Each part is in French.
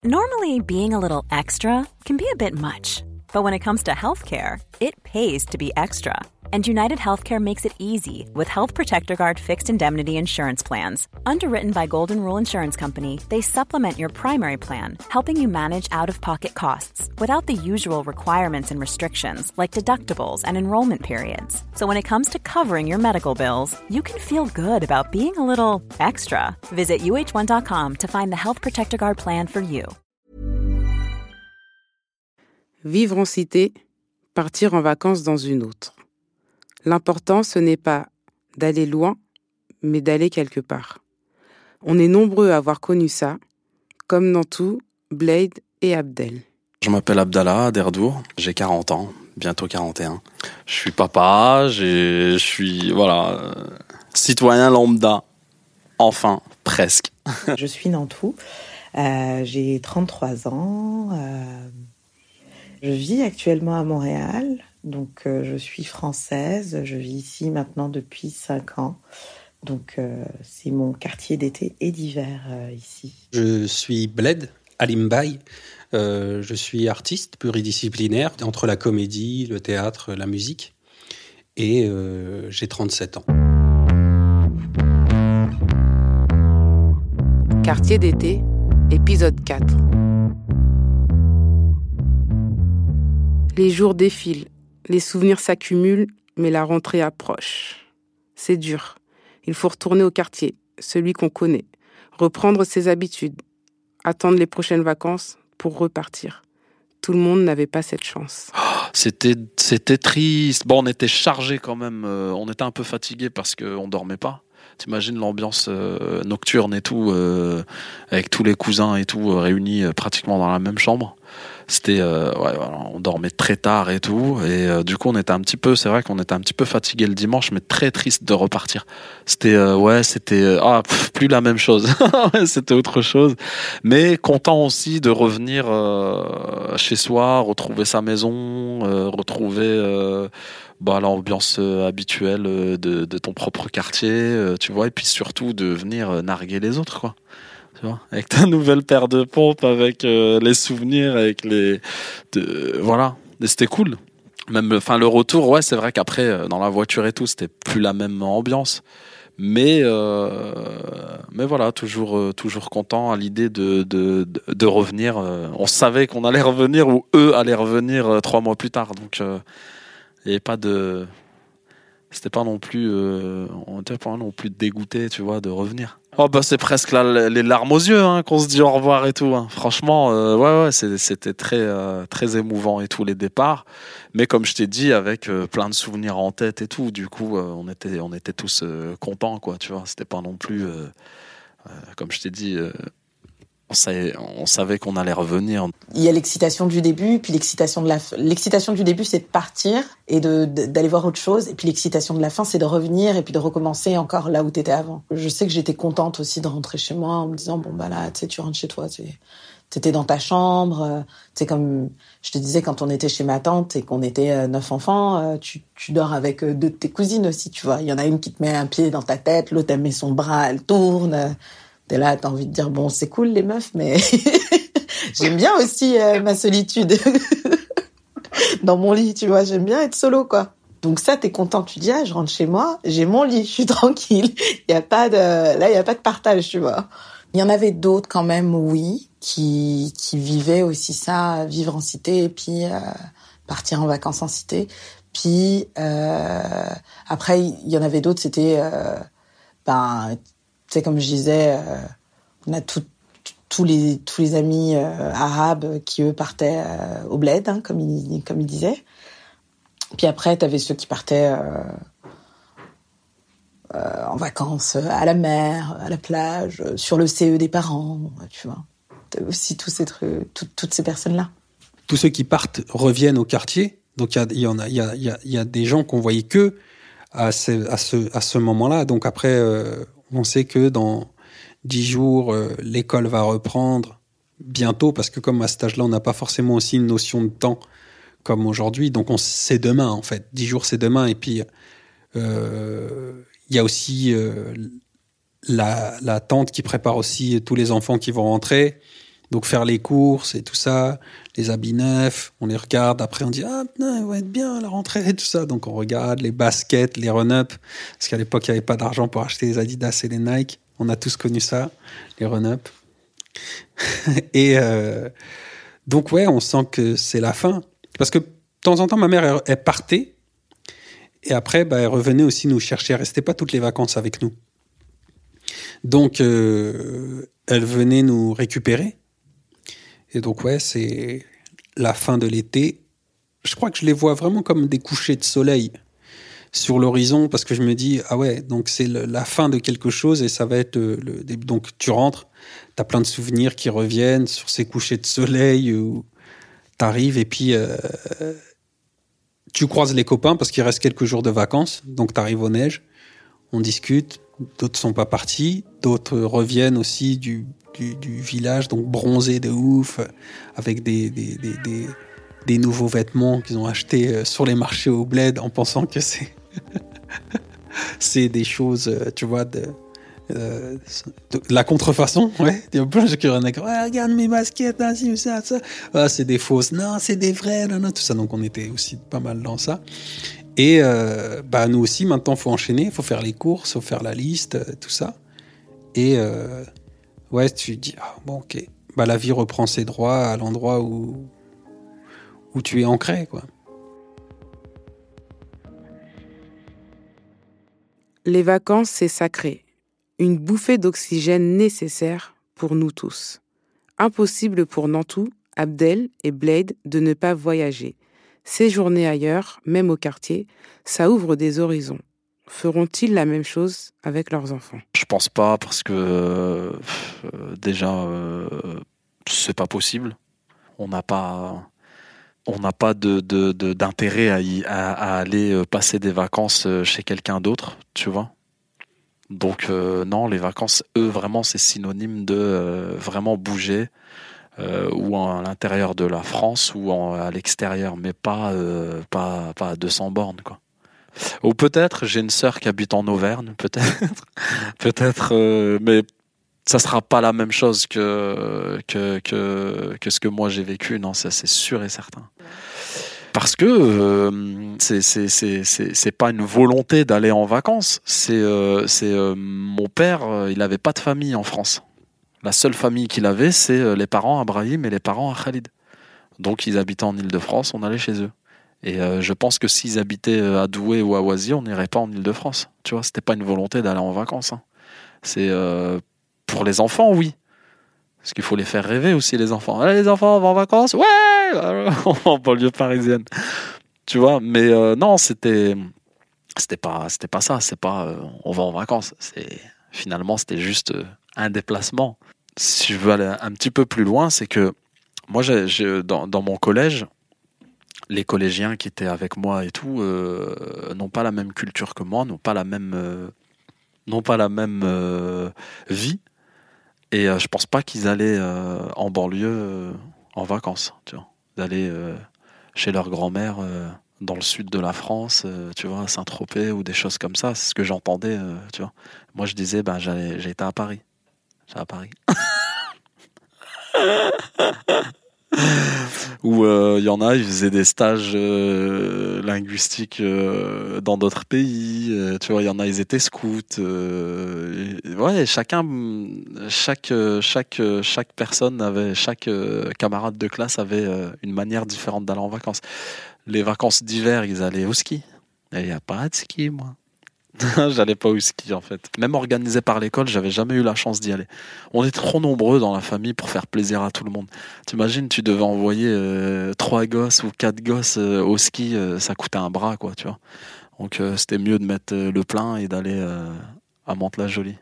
Normally, being a little extra can be a bit much, but when it comes to healthcare, it pays to be extra. And United Healthcare makes it easy with Health Protector Guard fixed indemnity insurance plans. Underwritten by Golden Rule Insurance Company, they supplement your primary plan, helping you manage out-of-pocket costs without the usual requirements and restrictions like deductibles and enrollment periods. So when it comes to covering your medical bills, you can feel good about being a little extra. Visit uh1.com to find the Health Protector Guard plan for you. Vivre en cité, partir en vacances dans une autre. L'important, ce n'est pas d'aller loin, mais d'aller quelque part. On est nombreux à avoir connu ça, comme dans tout, Blade et Abdel. Je m'appelle Abdallah Derdour, j'ai 40 ans, bientôt 41. Je suis papa, je suis citoyen lambda, enfin, presque. Je suis Nantou, j'ai 33 ans, je vis actuellement à Montréal. Donc, je suis française, je vis ici maintenant depuis 5 ans. Donc, c'est mon quartier d'été et d'hiver ici. Je suis Bled Alimbaï. Je suis artiste pluridisciplinaire entre la comédie, le théâtre, la musique. Et j'ai 37 ans. Quartier d'été, épisode 4. Les jours défilent. Les souvenirs s'accumulent, mais la rentrée approche. C'est dur. Il faut retourner au quartier, celui qu'on connaît, reprendre ses habitudes, attendre les prochaines vacances pour repartir. Tout le monde n'avait pas cette chance. C'était triste. Bon, on était chargés quand même. On était un peu fatigués parce qu'on dormait pas. T'imagines l'ambiance nocturne et tout, avec tous les cousins et tout réunis pratiquement dans la même chambre. C'était on dormait très tard et tout, et du coup c'est vrai qu'on était un petit peu fatigué le dimanche, mais très triste de repartir. C'était plus la même chose. C'était autre chose, mais content aussi de revenir chez soi, retrouver sa maison, retrouver l'ambiance habituelle de ton propre quartier, tu vois, et puis surtout de venir narguer les autres, quoi. Tu vois, avec ta nouvelle paire de pompes, avec les souvenirs, avec c'était cool. Même, le retour, ouais, c'est vrai qu'après, dans la voiture et tout, c'était plus la même ambiance. Mais voilà, toujours content à l'idée de revenir. On savait qu'on allait revenir, ou eux allaient revenir 3 mois plus tard. Donc, il n'y avait pas de... C'était pas non plus... on n'était pas non plus dégoûtés, tu vois, de revenir. C'est presque là, les larmes aux yeux, hein, qu'on se dit au revoir et tout, hein. Franchement, c'était très émouvant et tout, les départs. Mais comme je t'ai dit, avec plein de souvenirs en tête et tout, du coup, on était tous contents, quoi, tu vois. C'était pas non plus... comme je t'ai dit... On savait qu'on allait revenir. Il y a l'excitation du début, puis l'excitation de la fin. L'excitation du début, c'est de partir et d'aller voir autre chose. Et puis l'excitation de la fin, c'est de revenir et puis de recommencer encore là où t'étais avant. Je sais que j'étais contente aussi de rentrer chez moi en me disant, là, tu sais, tu rentres chez toi, t'étais dans ta chambre. Tu sais, comme je te disais, quand on était chez ma tante et qu'on était 9 enfants, tu dors avec 2 de tes cousines aussi, tu vois. Il y en a une qui te met un pied dans ta tête, l'autre, elle met son bras, elle tourne. T'es là, t'as envie de dire, c'est cool les meufs, mais j'aime bien aussi ma solitude dans mon lit, tu vois, j'aime bien être solo, quoi. Donc ça, t'es content, tu dis, je rentre chez moi, j'ai mon lit, je suis tranquille. Il y a pas de partage, tu vois. Il y en avait d'autres quand même, oui, qui vivaient aussi ça, vivre en cité et puis partir en vacances en cité. Puis après, il y en avait d'autres, c'était tu sais, comme je disais, on a tous les amis arabes qui, eux, partaient au bled, hein, comme ils disaient. Puis après, t'avais ceux qui partaient en vacances à la mer, à la plage, sur le CE des parents, tu vois. T'avais aussi tous ces trucs, toutes ces personnes-là. Tous ceux qui partent reviennent au quartier. Donc, il y a des gens qu'on voyait que à ce moment-là. Donc après... on sait que dans 10 jours, l'école va reprendre bientôt, parce que comme à cet âge-là, on n'a pas forcément aussi une notion de temps comme aujourd'hui. Donc, c'est demain, en fait. 10 jours, c'est demain. Et puis, il y a aussi la tante qui prépare aussi tous les enfants qui vont rentrer. Donc faire les courses et tout ça, les habits neufs, on les regarde, après on dit ah putain, ils vont être bien à la rentrée et tout ça. Donc on regarde les baskets, les run-up, parce qu'à l'époque il n'y avait pas d'argent pour acheter les Adidas et les Nike. On a tous connu ça, les run-up. Et donc ouais, on sent que c'est la fin. Parce que de temps en temps, ma mère, elle partait, et après, elle revenait aussi nous chercher. Elle restait pas toutes les vacances avec nous. Donc, elle venait nous récupérer. Et donc, ouais, c'est la fin de l'été. Je crois que je les vois vraiment comme des couchers de soleil sur l'horizon, parce que je me dis, ah ouais, donc c'est la fin de quelque chose, et ça va être donc tu rentres, t'as plein de souvenirs qui reviennent sur ces couchers de soleil où t'arrives, et puis tu croises les copains parce qu'il reste quelques jours de vacances, donc t'arrives aux neiges, on discute, d'autres sont pas partis, d'autres reviennent aussi du village, donc bronzés de ouf, avec des nouveaux vêtements qu'ils ont achetés sur les marchés au bled, en pensant que c'est des choses, tu vois, de la contrefaçon, ouais. Il y a plein de gens qui regardaient, ouais, regarde mes baskets, hein, ci, ça. Ah, c'est des fausses, non, c'est des vraies, non, tout ça. Donc on était aussi pas mal dans ça. Et nous aussi, maintenant, il faut enchaîner, il faut faire les courses, il faut faire la liste, tout ça. Et ouais, tu dis, ah, bon, ok, la vie reprend ses droits à l'endroit où tu es ancré, quoi. Les vacances, c'est sacré. Une bouffée d'oxygène nécessaire pour nous tous. Impossible pour Nantou, Abdel et Blade de ne pas voyager. Séjourner ailleurs, même au quartier, ça ouvre des horizons. Feront-ils la même chose avec leurs enfants ? Je pense pas, parce que déjà, c'est pas possible. On n'a pas d'intérêt à aller passer des vacances chez quelqu'un d'autre, tu vois. Donc non, les vacances, eux, vraiment, c'est synonyme de vraiment bouger, ou à l'intérieur de la France ou à l'extérieur, mais pas à 200 bornes, quoi. Ou peut-être, j'ai une sœur qui habite en Auvergne, peut-être, mais ça sera pas la même chose que ce que moi j'ai vécu, non, ça c'est sûr et certain. Parce que c'est pas une volonté d'aller en vacances. C'est mon père, il avait pas de famille en France. La seule famille qu'il avait, c'est les parents à Brahim et les parents à Khalid. Donc ils habitaient en Île-de-France, on allait chez eux. Et je pense que s'ils habitaient à Douai ou à Oisy, on n'irait pas en Île-de-France. Tu vois, c'était pas une volonté d'aller en vacances, hein. C'est pour les enfants, oui. Parce qu'il faut les faire rêver aussi, les enfants. Allez, les enfants, on va en vacances ? Ouais, en banlieue parisienne. Tu vois, mais non, c'était pas ça. C'est pas on va en vacances. Finalement, c'était juste un déplacement. Si je veux aller un petit peu plus loin, c'est que moi, dans mon collège, les collégiens qui étaient avec moi et tout n'ont pas la même culture que moi, n'ont pas la même vie. Et je pense pas qu'ils allaient en banlieue en vacances, tu vois. D'aller chez leur grand-mère dans le sud de la France, tu vois, à Saint-Tropez ou des choses comme ça. C'est ce que j'entendais, tu vois. Moi, je disais, j'ai été à Paris. J'étais à Paris. Où il y en a, ils faisaient des stages linguistiques dans d'autres pays. Tu vois, il y en a, ils étaient scouts. Ouais, chaque personne avait, chaque camarade de classe avait une manière différente d'aller en vacances. Les vacances d'hiver, ils allaient au ski. Et il n'y a pas de ski, moi. J'allais pas au ski, en fait. Même organisé par l'école, j'avais jamais eu la chance d'y aller. On est trop nombreux dans la famille pour faire plaisir à tout le monde. T'imagines, tu devais envoyer 3 gosses ou 4 gosses au ski, ça coûtait un bras, quoi, tu vois. Donc c'était mieux de mettre le plein et d'aller à Mantes-la-Jolie.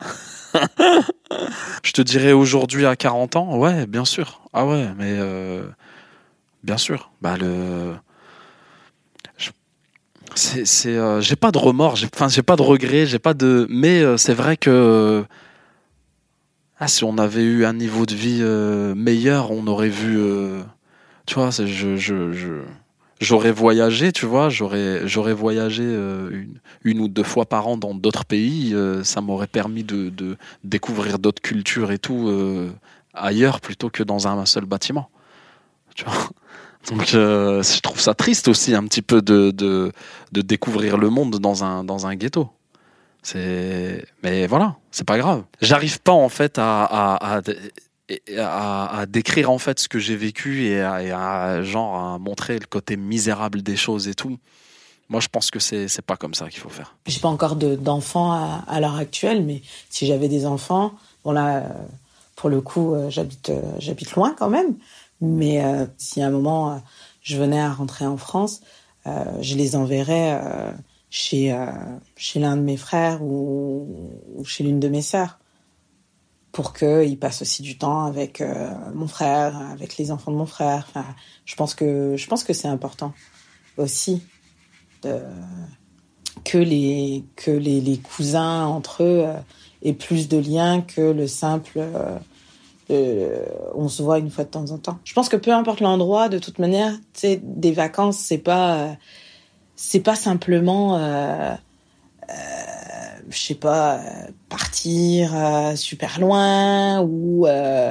Je te dirais aujourd'hui à 40 ans, ouais, bien sûr. Ah ouais, mais bien sûr. J'ai pas de remords, j'ai pas de regrets, mais c'est vrai que si on avait eu un niveau de vie meilleur, on aurait vu, tu vois, j'aurais voyagé, tu vois, j'aurais voyagé une ou 2 fois par an dans d'autres pays, ça m'aurait permis de découvrir d'autres cultures et tout, ailleurs plutôt que dans un seul bâtiment. Tu vois. Donc je trouve ça triste aussi un petit peu de découvrir le monde dans un ghetto. Mais voilà, c'est pas grave. J'arrive pas en fait à décrire en fait ce que j'ai vécu et à montrer le côté misérable des choses et tout. Moi, je pense que c'est pas comme ça qu'il faut faire. J'ai pas encore d'enfants à l'heure actuelle, mais si j'avais des enfants, bon là, pour le coup, j'habite loin quand même. Mais si à un moment je venais à rentrer en France, je les enverrais chez l'un de mes frères ou chez l'une de mes sœurs, pour qu'ils passent aussi du temps avec mon frère, avec les enfants de mon frère. Enfin, je pense que c'est important aussi que les cousins entre eux aient plus de liens que le simple on se voit une fois de temps en temps. Je pense que peu importe l'endroit, de toute manière, tu sais, des vacances, c'est pas simplement je sais pas, partir super loin ou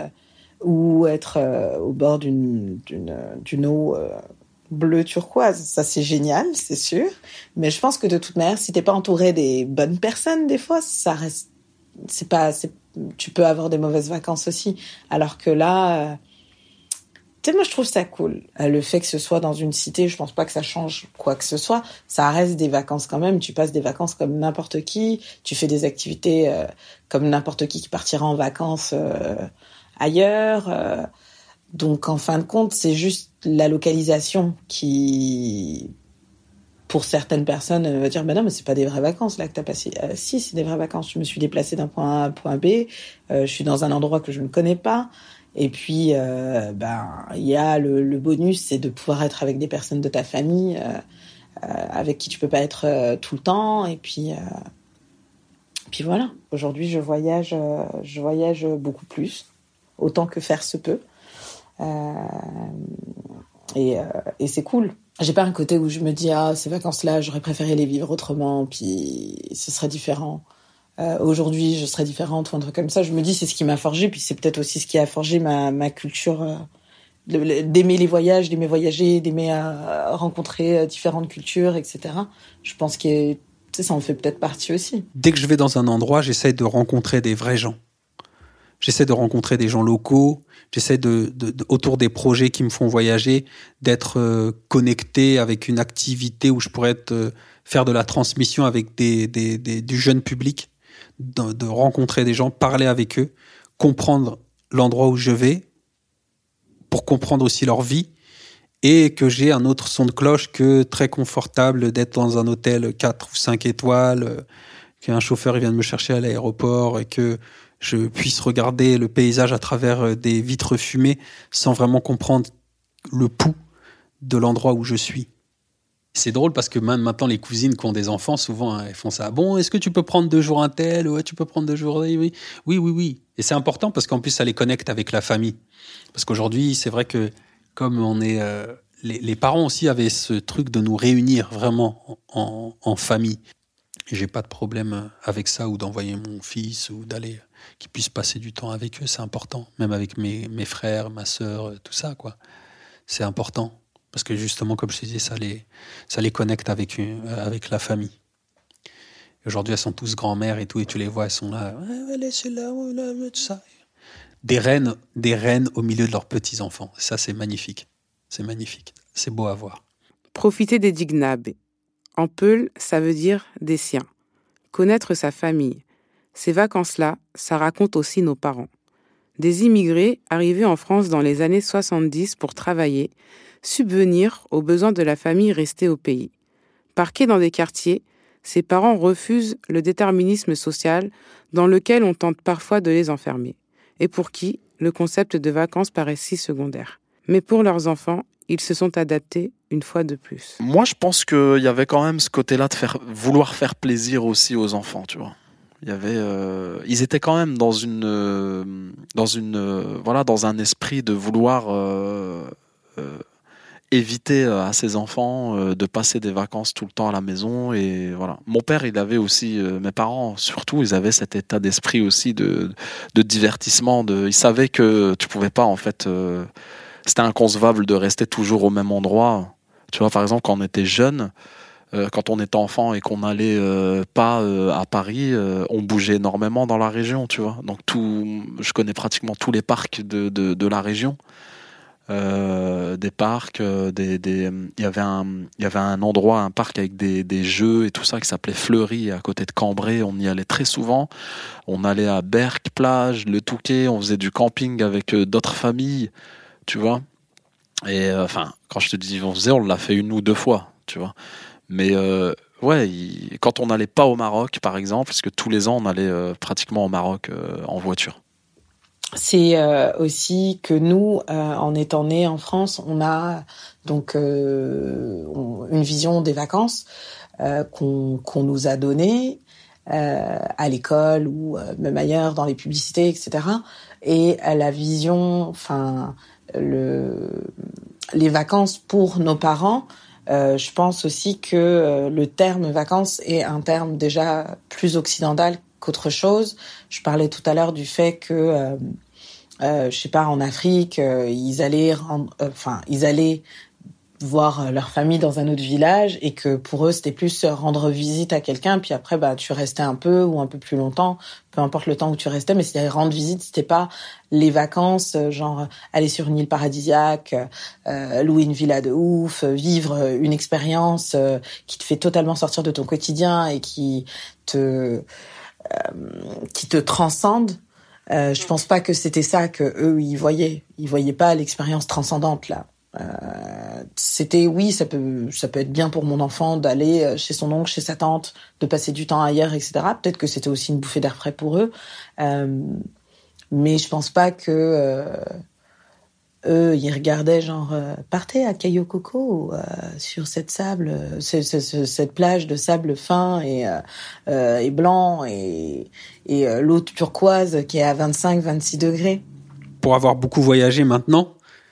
être au bord d'une eau bleu turquoise. Ça, c'est génial, c'est sûr. Mais je pense que de toute manière, si t'es pas entouré des bonnes personnes, des fois, ça reste, tu peux avoir des mauvaises vacances aussi. Alors que là, tu sais, moi, je trouve ça cool. Le fait que ce soit dans une cité, je pense pas que ça change quoi que ce soit. Ça reste des vacances quand même. Tu passes des vacances comme n'importe qui. Tu fais des activités comme n'importe qui partira en vacances ailleurs. Donc, en fin de compte, c'est juste la localisation qui, pour certaines personnes, va dire, ben non, mais c'est pas des vraies vacances, là, que t'as passé. Si, c'est des vraies vacances. Je me suis déplacée d'un point A à un point B. Je suis dans un endroit que je ne connais pas. Et puis, il y a le bonus, c'est de pouvoir être avec des personnes de ta famille, avec qui tu peux pas être tout le temps. Et puis voilà. Aujourd'hui, je voyage beaucoup plus, autant que faire se peut. Et c'est cool. J'ai pas un côté où je me dis ces vacances-là, j'aurais préféré les vivre autrement, puis ce serait différent. Aujourd'hui, je serais différente ou un truc comme ça. Je me dis c'est ce qui m'a forgé, puis c'est peut-être aussi ce qui a forgé ma culture d'aimer les voyages, d'aimer voyager, d'aimer rencontrer différentes cultures, etc. Je pense que ça en fait peut-être partie aussi. Dès que je vais dans un endroit, j'essaie de rencontrer des vrais gens. J'essaie de rencontrer des gens locaux. J'essaie autour des projets qui me font voyager, d'être connecté avec une activité où je pourrais faire de la transmission avec du jeune public, de rencontrer des gens, parler avec eux, comprendre l'endroit où je vais, pour comprendre aussi leur vie, et que j'ai un autre son de cloche que très confortable d'être dans un hôtel 4 ou 5 étoiles, qu'un chauffeur vient de me chercher à l'aéroport et que je puisse regarder le paysage à travers des vitres fumées sans vraiment comprendre le pouls de l'endroit où je suis. C'est drôle parce que même maintenant, les cousines qui ont des enfants, souvent, elles font ça. Bon, est-ce que tu peux prendre 2 jours un tel? Ouais, tu peux prendre 2 jours. Oui. Et c'est important parce qu'en plus, ça les connecte avec la famille. Parce qu'aujourd'hui, c'est vrai que comme on est... les parents aussi avaient ce truc de nous réunir vraiment en famille. Et j'ai pas de problème avec ça, ou d'envoyer mon fils, ou d'aller... qu'ils puissent passer du temps avec eux, c'est important. Même avec mes frères, ma sœur, tout ça, quoi. C'est important. Parce que justement, comme je te disais, ça les connecte avec la famille. Et aujourd'hui, elles sont tous grand-mères et tout, et tu les vois, elles sont là, c'est là, tout ça. Des reines au milieu de leurs petits-enfants. Ça, c'est magnifique. C'est magnifique. C'est beau à voir. Profiter des Dignab. En Peul, ça veut dire des siens. Connaître sa famille. Ces vacances-là, ça raconte aussi nos parents. Des immigrés arrivés en France dans les années 70 pour travailler, subvenir aux besoins de la famille restée au pays. Parqués dans des quartiers, ces parents refusent le déterminisme social dans lequel on tente parfois de les enfermer, et pour qui le concept de vacances paraît si secondaire. Mais pour leurs enfants, ils se sont adaptés une fois de plus. Moi, je pense qu'il y avait quand même ce côté-là de vouloir faire plaisir aussi aux enfants, tu vois. Il y avait, ils étaient quand même dans un esprit de vouloir éviter à ses enfants de passer des vacances tout le temps à la maison. Et voilà. Mon père, il avait aussi, mes parents surtout, ils avaient cet état d'esprit aussi de divertissement. Ils savaient que tu pouvais pas, en fait, c'était inconcevable de rester toujours au même endroit. Tu vois, par exemple, quand on était jeune, quand on était enfant et qu'on n'allait pas à Paris, on bougeait énormément dans la région, tu vois. Donc je connais pratiquement tous les parcs de la région. Des parcs, il y avait un endroit, un parc avec des jeux et tout ça qui s'appelait Fleury à côté de Cambrai. On y allait très souvent. On allait à Berck, plage, le Touquet. On faisait du camping avec d'autres familles, tu vois. Et enfin, quand je te dis on l'a fait 1 ou 2 fois, tu vois. Mais ouais, quand on n'allait pas au Maroc, par exemple, parce que tous les ans on allait pratiquement au Maroc en voiture. C'est aussi que nous, en étant nés en France, on a donc une vision des vacances qu'on nous a donnée à l'école ou même ailleurs dans les publicités, etc. Et la vision, enfin les vacances pour nos parents. Je pense aussi que le terme vacances est un terme déjà plus occidental qu'autre chose. Je parlais tout à l'heure du fait que, je sais pas, en Afrique, ils allaient voir leur famille dans un autre village et que pour eux c'était plus rendre visite à quelqu'un, puis après tu restais un peu ou un peu plus longtemps, peu importe le temps où tu restais, mais c'était rendre visite, c'était pas les vacances genre aller sur une île paradisiaque, louer une villa de ouf, vivre une expérience qui te fait totalement sortir de ton quotidien et qui te transcende. Je pense pas que c'était ça que eux ils voyaient pas l'expérience transcendante là. C'était oui, ça peut être bien pour mon enfant d'aller chez son oncle, chez sa tante, de passer du temps ailleurs, etc. Peut-être que c'était aussi une bouffée d'air frais pour eux, mais je pense pas que eux ils regardaient genre partez à Cayo Coco sur cette plage de sable fin et blanc et l'eau turquoise qui est à 25-26 degrés. Pour avoir beaucoup voyagé maintenant,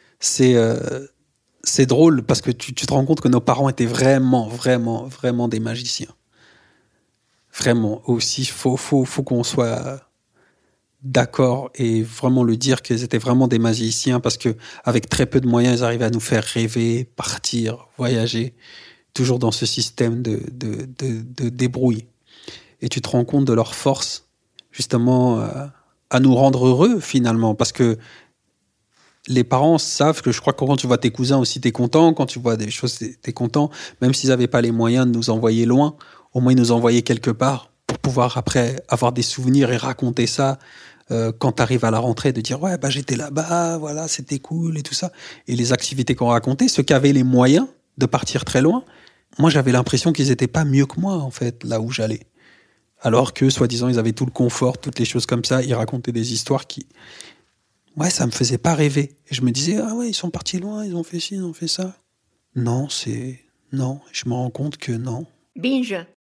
c'est drôle parce que tu te rends compte que nos parents étaient vraiment, vraiment, vraiment des magiciens. Vraiment. Aussi, faut qu'on soit d'accord et vraiment le dire qu'ils étaient vraiment des magiciens parce que avec très peu de moyens, ils arrivaient à nous faire rêver, partir, voyager, toujours dans ce système de débrouille. Et tu te rends compte de leur force, justement, à nous rendre heureux, finalement, parce que les parents savent que je crois que quand tu vois tes cousins aussi, t'es content. Quand tu vois des choses, t'es content. Même s'ils n'avaient pas les moyens de nous envoyer loin, au moins ils nous envoyaient quelque part pour pouvoir après avoir des souvenirs et raconter ça quand t'arrives à la rentrée, de dire ouais j'étais là-bas, voilà c'était cool et tout ça. Et les activités qu'on racontait, ceux qui avaient les moyens de partir très loin, moi j'avais l'impression qu'ils étaient pas mieux que moi en fait là où j'allais. Alors que soi-disant ils avaient tout le confort, toutes les choses comme ça, ils racontaient des histoires qui ouais, ça me faisait pas rêver. Et je me disais, ah ouais, ils sont partis loin, ils ont fait ci, ils ont fait ça. Non, je me rends compte que non. Binge,